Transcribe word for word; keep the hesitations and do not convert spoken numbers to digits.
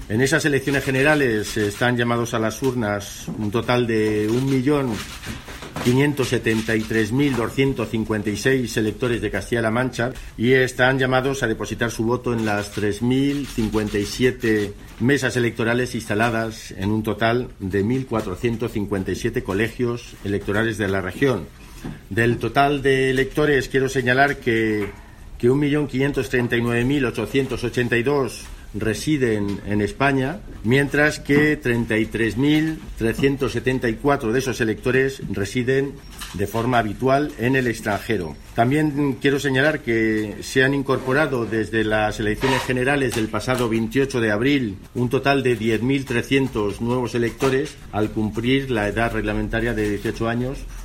En esas elecciones generales están llamados a las urnas un total de un millón quinientos setenta y tres mil doscientos cincuenta y seis electores de Castilla-La Mancha y están llamados a depositar su voto en las tres mil cincuenta y siete mesas electorales instaladas en un total de mil cuatrocientos cincuenta y siete colegios electorales de la región. Del total de electores quiero señalar que, que un millón quinientos treinta y nueve mil ochocientos ochenta y dos residen en España, mientras que treinta y tres mil trescientos setenta y cuatro de esos electores residen de forma habitual en el extranjero. También quiero señalar que se han incorporado desde las elecciones generales del pasado veintiocho de abril un total de diez mil trescientos nuevos electores al cumplir la edad reglamentaria de dieciocho años,